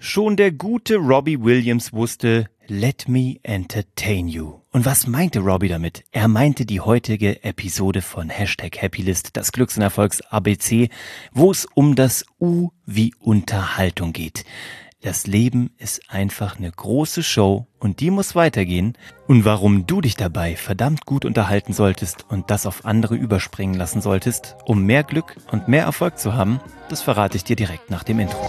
Schon der gute Robbie Williams wusste, let me entertain you. Und was meinte Robbie damit? Er meinte die heutige Episode von #Happylist, das Glücks- und Erfolgs-ABC, wo es um das U wie Unterhaltung geht. Das Leben ist einfach eine große Show und die muss weitergehen. Und warum du dich dabei verdammt gut unterhalten solltest und das auf andere überspringen lassen solltest, um mehr Glück und mehr Erfolg zu haben, das verrate ich dir direkt nach dem Intro.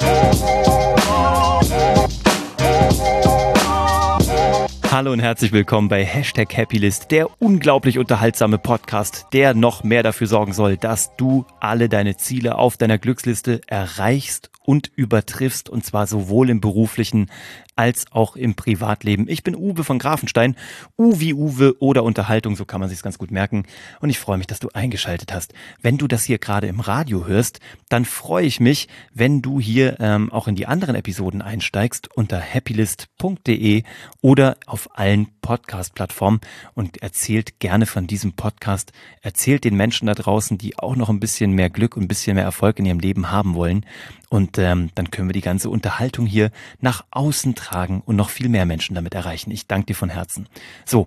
Hallo und herzlich willkommen bei #Happylist, der unglaublich unterhaltsame Podcast, der noch mehr dafür sorgen soll, dass du alle deine Ziele auf deiner Glücksliste erreichst und übertriffst, und zwar sowohl im beruflichen als auch im Privatleben. Ich bin Uwe von Grafenstein, U wie Uwe oder Unterhaltung, so kann man sich's ganz gut merken, und ich freue mich, dass du eingeschaltet hast. Wenn du das hier gerade im Radio hörst, dann freue ich mich, wenn du hier auch in die anderen Episoden einsteigst unter happylist.de oder auf allen Podcast-Plattformen und erzählt gerne von diesem Podcast, erzählt den Menschen da draußen, die auch noch ein bisschen mehr Glück und ein bisschen mehr Erfolg in ihrem Leben haben wollen, und dann können wir die ganze Unterhaltung hier nach außen tragen und noch viel mehr Menschen damit erreichen. Ich danke dir von Herzen. So,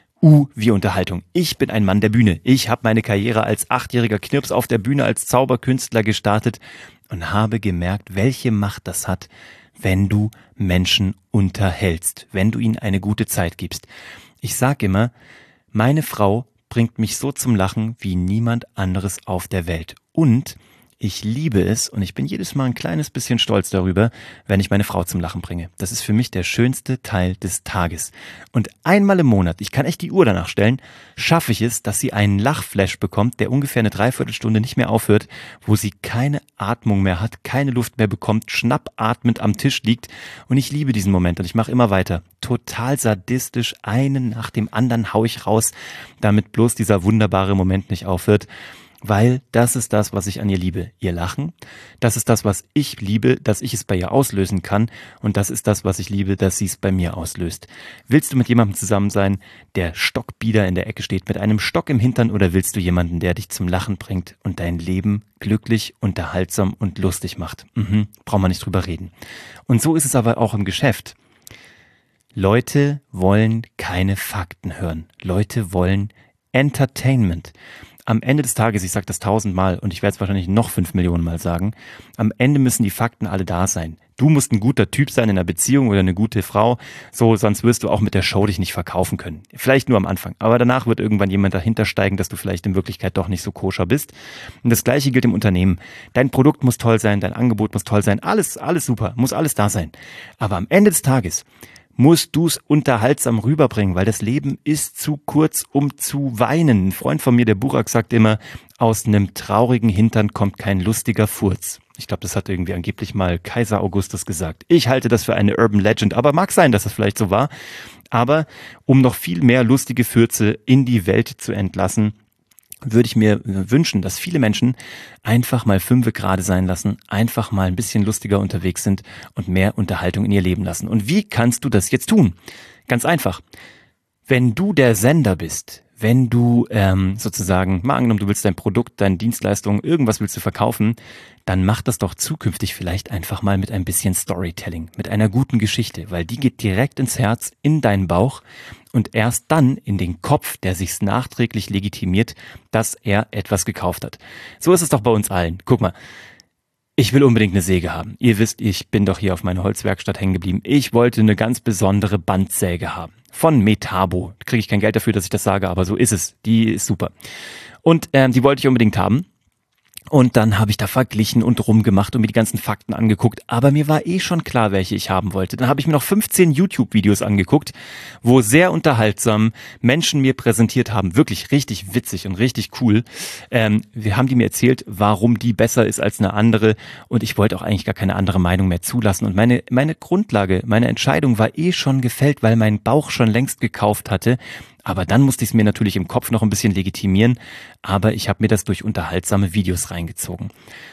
U wie Unterhaltung. Ich bin ein Mann der Bühne. Ich habe meine Karriere als 8-jähriger Knirps auf der Bühne als Zauberkünstler gestartet und habe gemerkt, welche Macht das hat, wenn du Menschen unterhältst, wenn du ihnen eine gute Zeit gibst. Ich sage immer, meine Frau bringt mich so zum Lachen wie niemand anderes auf der Welt. Und ich liebe es und ich bin jedes Mal ein kleines bisschen stolz darüber, wenn ich meine Frau zum Lachen bringe. Das ist für mich der schönste Teil des Tages. Und einmal im Monat, ich kann echt die Uhr danach stellen, schaffe ich es, dass sie einen Lachflash bekommt, der ungefähr eine Dreiviertelstunde nicht mehr aufhört, wo sie keine Atmung mehr hat, keine Luft mehr bekommt, schnappatmend am Tisch liegt. Und ich liebe diesen Moment und ich mache immer weiter. Total sadistisch, einen nach dem anderen hau ich raus, damit bloß dieser wunderbare Moment nicht aufhört. Weil das ist das, was ich an ihr liebe, ihr Lachen. Das ist das, was ich liebe, dass ich es bei ihr auslösen kann. Und das ist das, was ich liebe, dass sie es bei mir auslöst. Willst du mit jemandem zusammen sein, der stockbieder in der Ecke steht, mit einem Stock im Hintern, oder willst du jemanden, der dich zum Lachen bringt und dein Leben glücklich, unterhaltsam und lustig macht? Braucht man nicht drüber reden. Und so ist es aber auch im Geschäft. Leute wollen keine Fakten hören. Leute wollen Entertainment. Am Ende des Tages, ich sage das 1000-mal und ich werde es wahrscheinlich noch 5 Millionen Mal sagen, am Ende müssen die Fakten alle da sein. Du musst ein guter Typ sein in einer Beziehung oder eine gute Frau, so, sonst wirst du auch mit der Show dich nicht verkaufen können. Vielleicht nur am Anfang, aber danach wird irgendwann jemand dahinter steigen, dass du vielleicht in Wirklichkeit doch nicht so koscher bist. Und das Gleiche gilt im Unternehmen. Dein Produkt muss toll sein, dein Angebot muss toll sein, alles super, muss alles da sein. Aber am Ende des Tages musst du es unterhaltsam rüberbringen, weil das Leben ist zu kurz, um zu weinen. Ein Freund von mir, der Burak, sagt immer, aus einem traurigen Hintern kommt kein lustiger Furz. Ich glaube, das hat irgendwie angeblich mal Kaiser Augustus gesagt. Ich halte das für eine Urban Legend, aber mag sein, dass das vielleicht so war. Aber um noch viel mehr lustige Fürze in die Welt zu entlassen, würde ich mir wünschen, dass viele Menschen einfach mal 5 gerade sein lassen, einfach mal ein bisschen lustiger unterwegs sind und mehr Unterhaltung in ihr Leben lassen. Und wie kannst du das jetzt tun? Ganz einfach. Wenn du der Sender bist, wenn du sozusagen, mal angenommen, du willst dein Produkt, deine Dienstleistung, irgendwas willst du verkaufen, dann mach das doch zukünftig vielleicht einfach mal mit ein bisschen Storytelling, mit einer guten Geschichte, weil die geht direkt ins Herz, in deinen Bauch und erst dann in den Kopf, der sich's nachträglich legitimiert, dass er etwas gekauft hat. So ist es doch bei uns allen. Guck mal. Ich will unbedingt eine Säge haben. Ihr wisst, ich bin doch hier auf meiner Holzwerkstatt hängen geblieben. Ich wollte eine ganz besondere Bandsäge haben. Von Metabo. Kriege ich kein Geld dafür, dass ich das sage, aber so ist es. Die ist super. Und die wollte ich unbedingt haben. Und dann habe ich da verglichen und rumgemacht und mir die ganzen Fakten angeguckt. Aber mir war schon klar, welche ich haben wollte. Dann habe ich mir noch 15 YouTube-Videos angeguckt, wo sehr unterhaltsam Menschen mir präsentiert haben. Wirklich richtig witzig und richtig cool. Wir haben die mir erzählt, warum die besser ist als eine andere. Und ich wollte auch eigentlich gar keine andere Meinung mehr zulassen. Und meine Grundlage, meine Entscheidung war schon gefällt, weil mein Bauch schon längst gekauft hatte. Aber dann musste ich es mir natürlich im Kopf noch ein bisschen legitimieren, aber ich habe mir das durch unterhaltsame Videos reingezogen.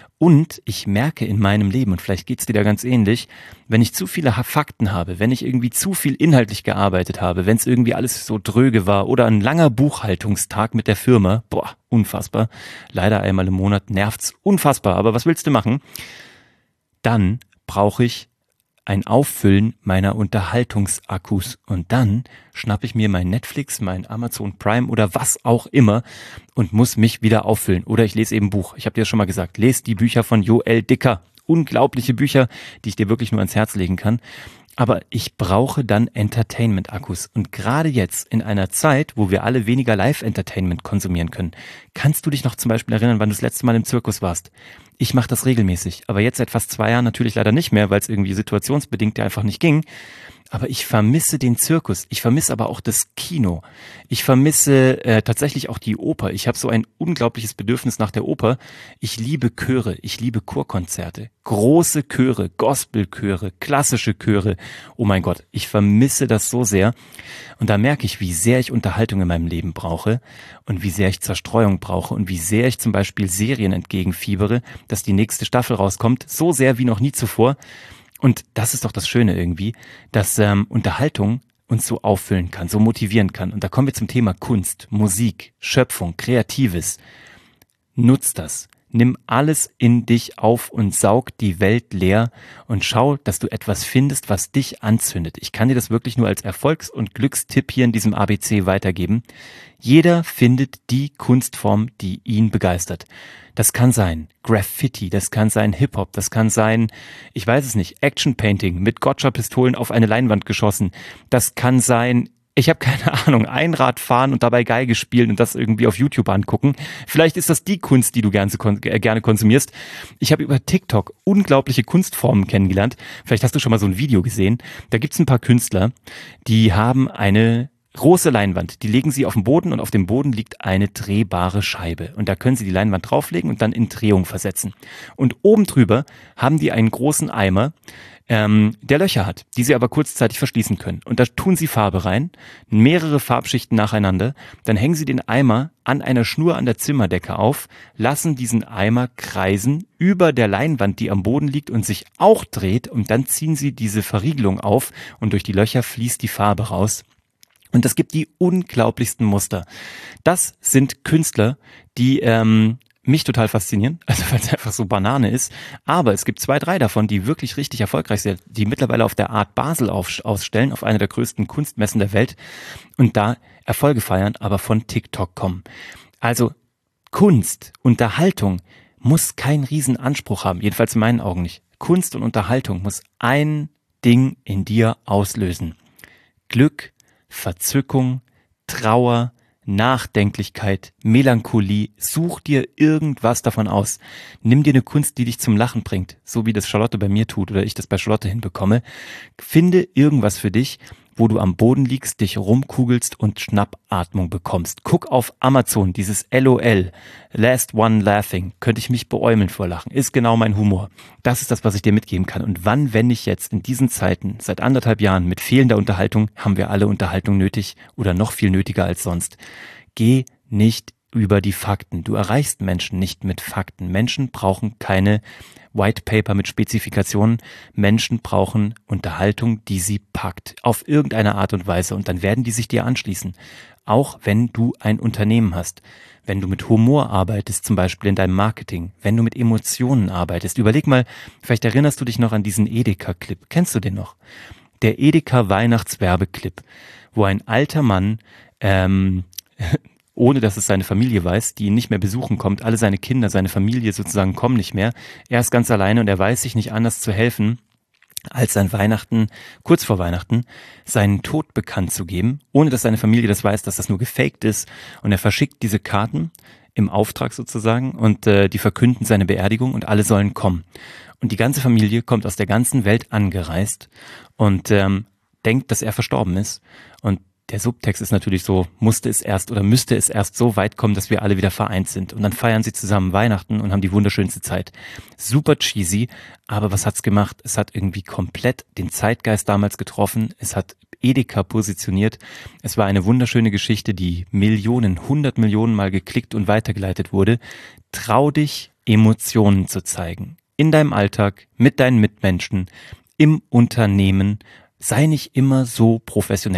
Und ich merke in meinem Leben, und vielleicht geht's dir da ganz ähnlich, wenn ich zu viele Fakten habe, wenn ich irgendwie zu viel inhaltlich gearbeitet habe, wenn es irgendwie alles so dröge war oder ein langer Buchhaltungstag mit der Firma, unfassbar, leider einmal im Monat nervt's unfassbar, aber was willst du machen? Dann brauche ich ein Auffüllen meiner Unterhaltungsakkus. Und dann schnappe ich mir mein Netflix, mein Amazon Prime oder was auch immer und muss mich wieder auffüllen. Oder ich lese eben ein Buch. Ich habe dir schon mal gesagt, lese die Bücher von Joel Dicker. Unglaubliche Bücher, die ich dir wirklich nur ans Herz legen kann. Aber ich brauche dann Entertainment-Akkus. Und gerade jetzt in einer Zeit, wo wir alle weniger Live-Entertainment konsumieren können, kannst du dich noch zum Beispiel erinnern, wann du das letzte Mal im Zirkus warst? Ich mache das regelmäßig, aber jetzt seit fast 2 Jahren natürlich leider nicht mehr, weil es irgendwie situationsbedingt ja einfach nicht ging. Aber ich vermisse den Zirkus. Ich vermisse aber auch das Kino. Ich vermisse tatsächlich auch die Oper. Ich habe so ein unglaubliches Bedürfnis nach der Oper. Ich liebe Chöre. Ich liebe Chorkonzerte. Große Chöre, Gospelchöre, klassische Chöre. Oh mein Gott, ich vermisse das so sehr. Und da merke ich, wie sehr ich Unterhaltung in meinem Leben brauche und wie sehr ich Zerstreuung brauche und wie sehr ich zum Beispiel Serien entgegenfiebere, dass die nächste Staffel rauskommt. So sehr wie noch nie zuvor. Und das ist doch das Schöne irgendwie, dass Unterhaltung uns so auffüllen kann, so motivieren kann. Und da kommen wir zum Thema Kunst, Musik, Schöpfung, Kreatives. Nutz das. Nimm alles in dich auf und saug die Welt leer und schau, dass du etwas findest, was dich anzündet. Ich kann dir das wirklich nur als Erfolgs- und Glückstipp hier in diesem ABC weitergeben. Jeder findet die Kunstform, die ihn begeistert. Das kann sein Graffiti, das kann sein Hip-Hop, das kann sein, ich weiß es nicht, Action-Painting mit Gotcha-Pistolen auf eine Leinwand geschossen. Das kann sein, ich habe keine Ahnung, Einrad fahren und dabei Geige spielen und das irgendwie auf YouTube angucken. Vielleicht ist das die Kunst, die du gerne konsumierst. Ich habe über TikTok unglaubliche Kunstformen kennengelernt. Vielleicht hast du schon mal so ein Video gesehen. Da gibt's ein paar Künstler, die haben eine große Leinwand, die legen sie auf den Boden und auf dem Boden liegt eine drehbare Scheibe. Und da können sie die Leinwand drauflegen und dann in Drehung versetzen. Und oben drüber haben die einen großen Eimer, der Löcher hat, die sie aber kurzzeitig verschließen können. Und da tun sie Farbe rein, mehrere Farbschichten nacheinander, dann hängen sie den Eimer an einer Schnur an der Zimmerdecke auf, lassen diesen Eimer kreisen über der Leinwand, die am Boden liegt und sich auch dreht, und dann ziehen sie diese Verriegelung auf und durch die Löcher fließt die Farbe raus. Und das gibt die unglaublichsten Muster. Das sind Künstler, die mich total faszinieren, also weil es einfach so Banane ist. Aber es gibt 2, 3 davon, die wirklich richtig erfolgreich sind, die mittlerweile auf der Art Basel ausstellen, auf einer der größten Kunstmessen der Welt und da Erfolge feiern, aber von TikTok kommen. Also Kunst, Unterhaltung muss keinen riesen Anspruch haben, jedenfalls in meinen Augen nicht. Kunst und Unterhaltung muss ein Ding in dir auslösen. Glück, Verzückung, Trauer, Nachdenklichkeit, Melancholie. Such dir irgendwas davon aus. Nimm dir eine Kunst, die dich zum Lachen bringt, so wie das Charlotte bei mir tut oder ich das bei Charlotte hinbekomme. Finde irgendwas für dich, wo du am Boden liegst, dich rumkugelst und Schnappatmung bekommst. Guck auf Amazon, dieses LOL, Last One Laughing, könnte ich mich beäumeln vor Lachen, ist genau mein Humor. Das ist das, was ich dir mitgeben kann. Und wann, wenn nicht jetzt, in diesen Zeiten, seit 1,5 Jahren, mit fehlender Unterhaltung, haben wir alle Unterhaltung nötig oder noch viel nötiger als sonst. Geh nicht über die Fakten. Du erreichst Menschen nicht mit Fakten. Menschen brauchen keine White Paper mit Spezifikationen. Menschen brauchen Unterhaltung, die sie packt. Auf irgendeine Art und Weise. Und dann werden die sich dir anschließen. Auch wenn du ein Unternehmen hast. Wenn du mit Humor arbeitest, zum Beispiel in deinem Marketing. Wenn du mit Emotionen arbeitest. Überleg mal, vielleicht erinnerst du dich noch an diesen Edeka-Clip. Kennst du den noch? Der Edeka-Weihnachtswerbeclip, wo ein alter Mann, ohne dass es seine Familie weiß, die ihn nicht mehr besuchen kommt, alle seine Kinder, seine Familie sozusagen kommen nicht mehr. Er ist ganz alleine und er weiß sich nicht anders zu helfen, als an Weihnachten, kurz vor Weihnachten, seinen Tod bekannt zu geben, ohne dass seine Familie das weiß, dass das nur gefaked ist. Und er verschickt diese Karten im Auftrag sozusagen und die verkünden seine Beerdigung und alle sollen kommen. Und die ganze Familie kommt aus der ganzen Welt angereist und denkt, dass er verstorben ist. Und der Subtext ist natürlich so, müsste es erst so weit kommen, dass wir alle wieder vereint sind. Und dann feiern sie zusammen Weihnachten und haben die wunderschönste Zeit. Super cheesy, aber was hat's gemacht? Es hat irgendwie komplett den Zeitgeist damals getroffen. Es hat Edeka positioniert. Es war eine wunderschöne Geschichte, die 100 Millionen Mal geklickt und weitergeleitet wurde. Trau dich, Emotionen zu zeigen. In deinem Alltag, mit deinen Mitmenschen, im Unternehmen. Sei nicht immer so professionell.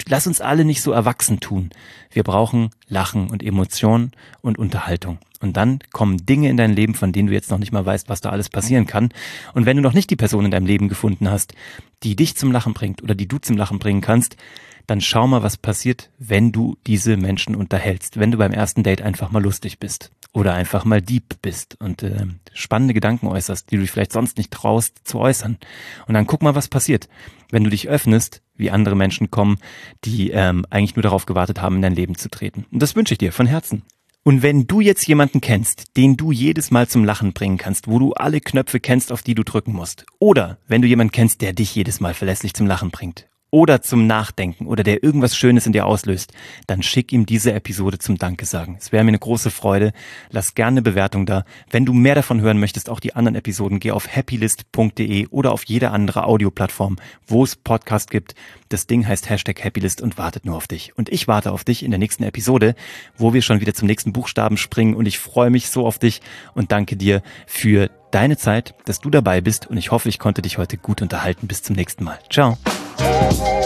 lass uns alle nicht so erwachsen tun. Wir brauchen Lachen und Emotionen und Unterhaltung. Und dann kommen Dinge in dein Leben, von denen du jetzt noch nicht mal weißt, was da alles passieren kann. Und wenn du noch nicht die Person in deinem Leben gefunden hast, die dich zum Lachen bringt oder die du zum Lachen bringen kannst, dann schau mal, was passiert, wenn du diese Menschen unterhältst. Wenn du beim ersten Date einfach mal lustig bist oder einfach mal deep bist und spannende Gedanken äußerst, die du dich vielleicht sonst nicht traust zu äußern. Und dann guck mal, was passiert, wenn du dich öffnest, wie andere Menschen kommen, die eigentlich nur darauf gewartet haben, in dein Leben zu treten. Und das wünsche ich dir von Herzen. Und wenn du jetzt jemanden kennst, den du jedes Mal zum Lachen bringen kannst, wo du alle Knöpfe kennst, auf die du drücken musst, oder wenn du jemanden kennst, der dich jedes Mal verlässlich zum Lachen bringt, oder zum Nachdenken oder der irgendwas Schönes in dir auslöst, dann schick ihm diese Episode zum Danke sagen. Es wäre mir eine große Freude. Lass gerne eine Bewertung da. Wenn du mehr davon hören möchtest, auch die anderen Episoden, geh auf happylist.de oder auf jede andere Audioplattform, wo es Podcast gibt. Das Ding heißt #Happylist und wartet nur auf dich. Und ich warte auf dich in der nächsten Episode, wo wir schon wieder zum nächsten Buchstaben springen. Und ich freue mich so auf dich und danke dir für deine Zeit, dass du dabei bist. Und ich hoffe, ich konnte dich heute gut unterhalten. Bis zum nächsten Mal. Ciao.